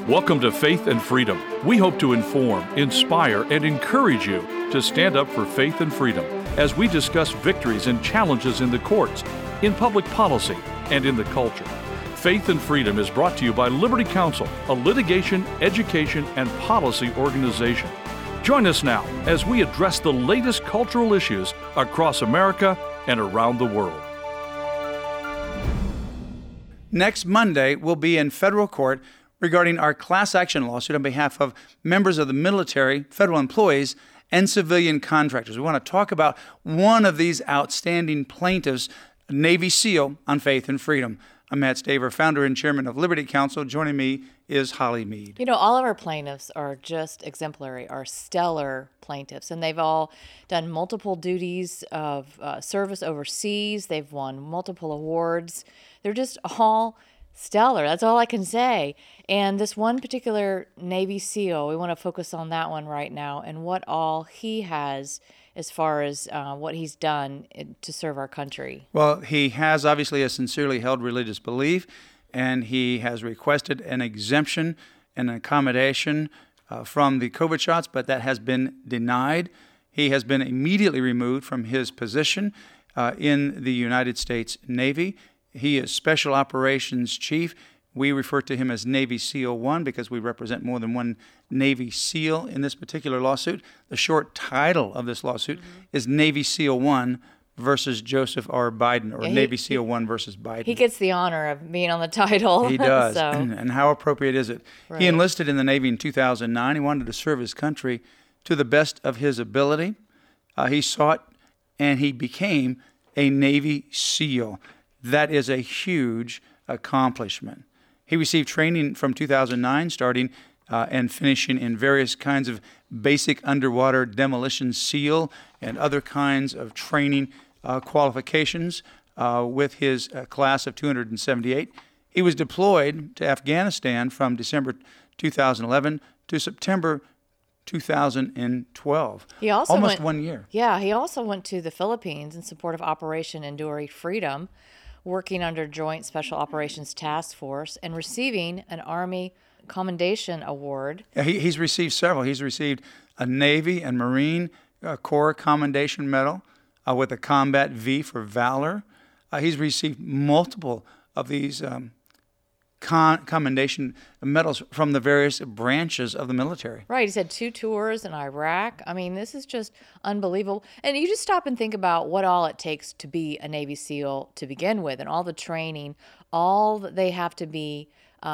Welcome to Faith and Freedom. We hope to inform, inspire, and encourage you to stand up for faith and freedom as we discuss victories and challenges in the courts, in public policy, and in the culture. Faith and Freedom is brought to you by Liberty Counsel, a litigation, education, and policy organization. Join us now as we address the latest cultural issues across America and around the world. Next Monday, we'll be in federal court regarding our class action lawsuit on behalf of members of the military, federal employees, and civilian contractors. We want to talk about one of these outstanding plaintiffs, Navy SEAL, on Faith and Freedom. I'm Matt Staver, founder and chairman of Liberty Counsel. Joining me is Holly Mead. You know, all of our plaintiffs are just exemplary, are stellar plaintiffs, and they've all done multiple duties of service overseas. They've won multiple awards. They're just all stellar. That's all I can say. And this one particular Navy SEAL, we want to focus on that one right now and what all he has as far as what he's done to serve our country. Well, he has obviously a sincerely held religious belief, and he has requested an exemption and an accommodation from the COVID shots, but that has been denied. He has been immediately removed from his position in the United States Navy. He is Special Operations Chief. We refer to him as Navy SEAL 1 because we represent more than one Navy SEAL in this particular lawsuit. The short title of this lawsuit is Navy SEAL 1 versus Joseph R. Biden, or Navy SEAL 1 versus Biden. He gets the honor of being on the title. He does. So. And how appropriate is it? Right. He enlisted in the Navy in 2009. He wanted to serve his country to the best of his ability. He sought and he became a Navy SEAL. That is a huge accomplishment. He received training from 2009, starting and finishing in various kinds of basic underwater demolition SEAL and other kinds of training qualifications with his class of 278. He was deployed to Afghanistan from December 2011 to September 2012. He also almost 1 year. Yeah, he also went to the Philippines in support of Operation Enduring Freedom, working under Joint Special Operations Task Force and receiving an Army Commendation Award. Yeah, he's received several. He's received a Navy and Marine Corps Commendation Medal with a Combat V for Valor. He's received multiple of these commendation medals from the various branches of the military. Right. He's had 2 tours in Iraq. I mean, this is just unbelievable. And you just stop and think about what all it takes to be a Navy SEAL to begin with, and all the training, all that they have to be,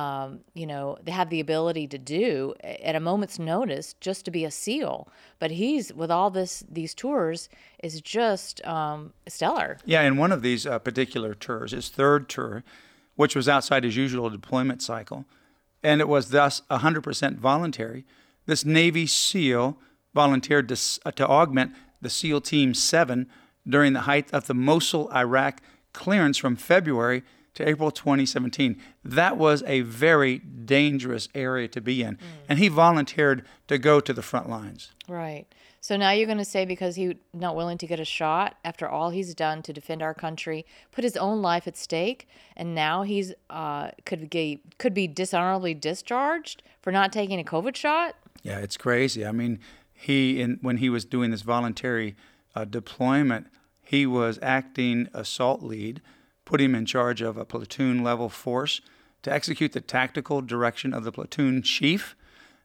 they have the ability to do at a moment's notice just to be a SEAL. But he's, with all these tours, is just stellar. Yeah, and one of these particular tours, his third tour, which was outside his usual deployment cycle, and it was thus 100% voluntary. This Navy SEAL volunteered to augment the SEAL Team 7 during the height of the Mosul, Iraq clearance from February to April 2017. That was a very dangerous area to be in, and he volunteered to go to the front lines. Right. So now you're going to say because he's not willing to get a shot after all he's done to defend our country, put his own life at stake, and now he's could be dishonorably discharged for not taking a COVID shot? Yeah, it's crazy. I mean, when he was doing this voluntary deployment, he was acting assault lead, put him in charge of a platoon-level force to execute the tactical direction of the platoon chief.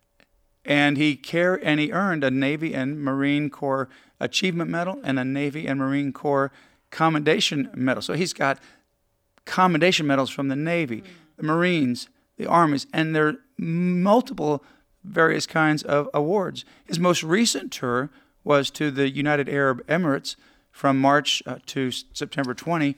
And he earned a Navy and Marine Corps Achievement Medal and a Navy and Marine Corps Commendation Medal. So he's got commendation medals from the Navy, the Marines, the Armies, and there are multiple various kinds of awards. His most recent tour was to the United Arab Emirates from March to September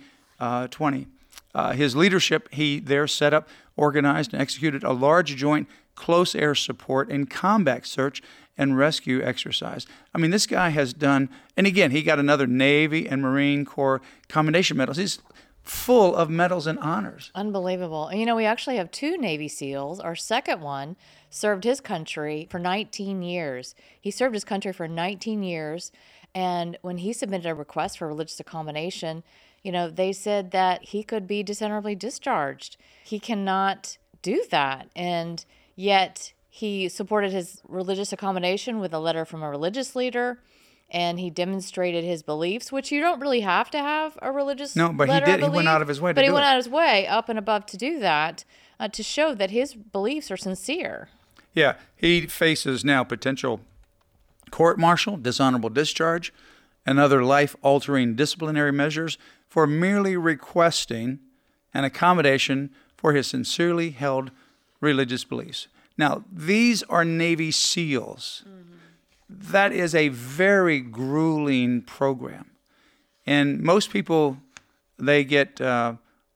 2020. His leadership, he there set up, organized, and executed a large joint close air support and combat search and rescue exercise. I mean, this guy has done, and again, he got another Navy and Marine Corps Commendation medals. He's full of medals and honors. Unbelievable. And, we actually have 2 Navy SEALs. Our second one served his country for 19 years. He served his country for 19 years, and when he submitted a request for religious accommodation, they said that he could be dishonorably discharged. He cannot do that. And Yet he supported his religious accommodation with a letter from a religious leader, and he demonstrated his beliefs, which you don't really have to have a religious No, but letter, he I did. He went believe. out of his way to But he do went it. out of his way, up and above, to do that, to show that his beliefs are sincere. Yeah, he faces now potential court-martial, dishonorable discharge, and other life-altering disciplinary measures for merely requesting an accommodation for his sincerely held religious beliefs. Now, these are Navy SEALs. That is a very grueling program. And most people, they get, they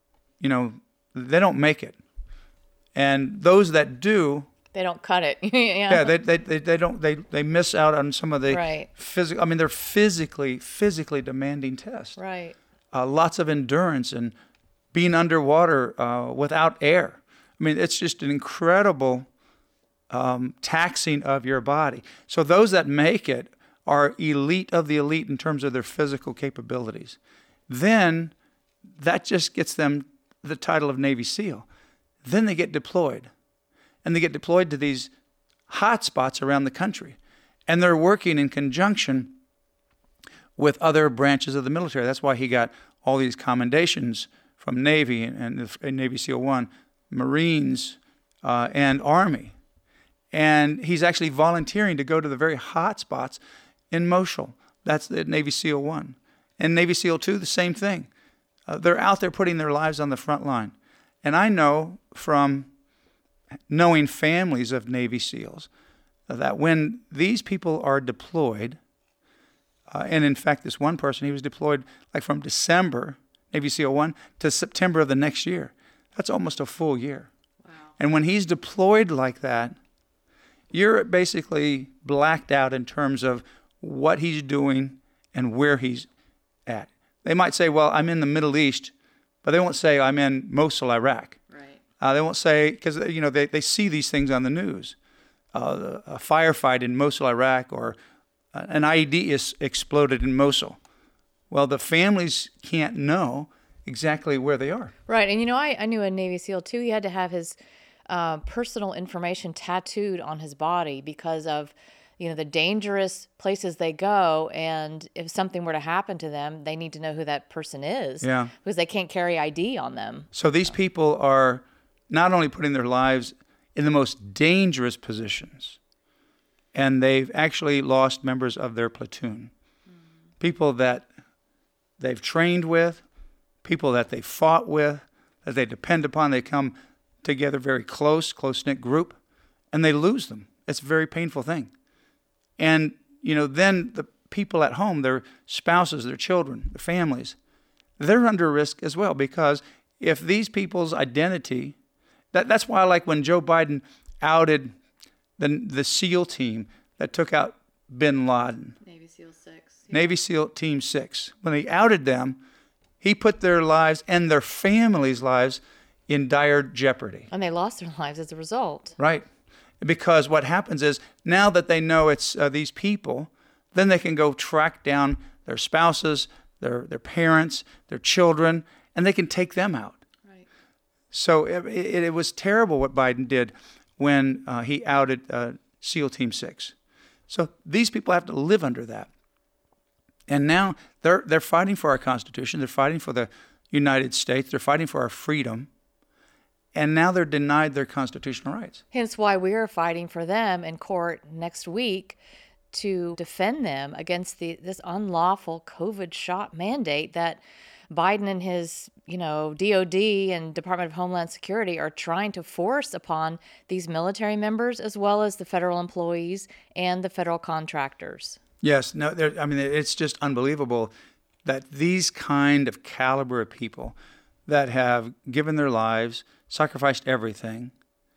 don't make it. And those that do, They don't cut it. yeah, they miss out on some of the Right. physical. I mean, they're physically demanding tests. Right. Lots of endurance and being underwater without air. I mean, it's just an incredible taxing of your body. So those that make it are elite of the elite in terms of their physical capabilities. Then that just gets them the title of Navy SEAL. Then they get deployed. And they get deployed to these hot spots around the country. And they're working in conjunction with other branches of the military. That's why he got all these commendations from Navy and Navy SEAL 1, Marines, and Army. And he's actually volunteering to go to the very hot spots in Mosul. That's the Navy SEAL 1. And Navy SEAL 2, the same thing. They're out there putting their lives on the front line. And I know from knowing families of Navy SEALs that when these people are deployed, and in fact, this one person, he was deployed like from December, Navy SEAL 1, to September of the next year. That's almost a full year. Wow. And when he's deployed like that, you're basically blacked out in terms of what he's doing and where he's at. They might say, well, I'm in the Middle East, but they won't say I'm in Mosul, Iraq. Right. They won't say, because they see these things on the news. A firefight in Mosul, Iraq, or an IED is exploded in Mosul. Well, the families can't know exactly where they are. Right. And, I knew a Navy SEAL, too. He had to have his personal information tattooed on his body because of, the dangerous places they go. And if something were to happen to them, they need to know who that person is. Yeah. Because they can't carry ID on them. So these people are not only putting their lives in the most dangerous positions, and they've actually lost members of their platoon. People that they've trained with, people that they fought with, that they depend upon. They come together very close-knit group, and they lose them. It's a very painful thing. And, then the people at home, their spouses, their children, their families, they're under risk as well, because if these people's identity, that's why I like when Joe Biden outed the SEAL team that took out bin Laden. Navy SEAL 6. Yeah. Navy SEAL Team 6. When he outed them, he put their lives and their families' lives in dire jeopardy. And they lost their lives as a result. Right. Because what happens is, now that they know it's these people, then they can go track down their spouses, their parents, their children, and they can take them out. Right. So it was terrible what Biden did when he outed SEAL Team 6. So these people have to live under that. And now they're fighting for our Constitution. They're fighting for the United States. They're fighting for our freedom. And now they're denied their constitutional rights. Hence why we are fighting for them in court next week to defend them against this unlawful COVID shot mandate that Biden and his, DOD and Department of Homeland Security are trying to force upon these military members as well as the federal employees and the federal contractors. Yes, no, it's just unbelievable that these kind of caliber of people that have given their lives, sacrificed everything,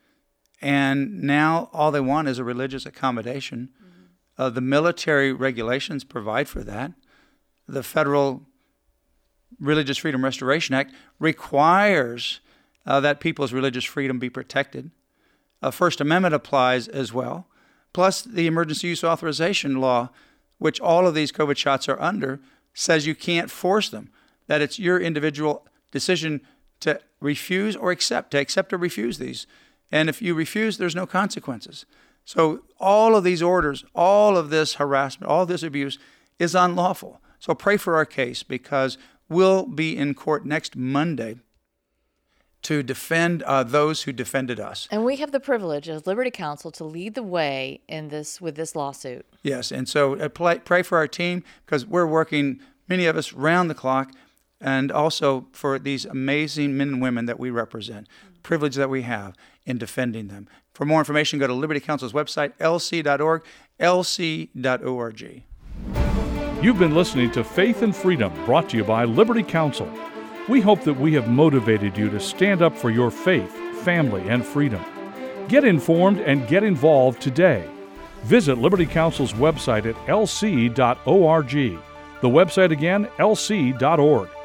and now all they want is a religious accommodation. Mm-hmm. The military regulations provide for that. The Federal Religious Freedom Restoration Act requires that people's religious freedom be protected. First Amendment applies as well. Plus, the emergency use authorization law, which all of these COVID shots are under, says you can't force them, that it's your individual decision to refuse or accept, or refuse these. And if you refuse, there's no consequences. So all of these orders, all of this harassment, all this abuse is unlawful. So pray for our case, because we'll be in court next Monday to defend those who defended us. And we have the privilege as Liberty Counsel to lead the way in this with this lawsuit. Yes, and so pray for our team, because we're working, many of us, round the clock, and also for these amazing men and women that we represent, privilege that we have in defending them. For more information, go to Liberty Counsel's website, lc.org, lc.org. You've been listening to Faith and Freedom, brought to you by Liberty Counsel. We hope that we have motivated you to stand up for your faith, family, and freedom. Get informed and get involved today. Visit Liberty Counsel's website at lc.org. The website again, lc.org.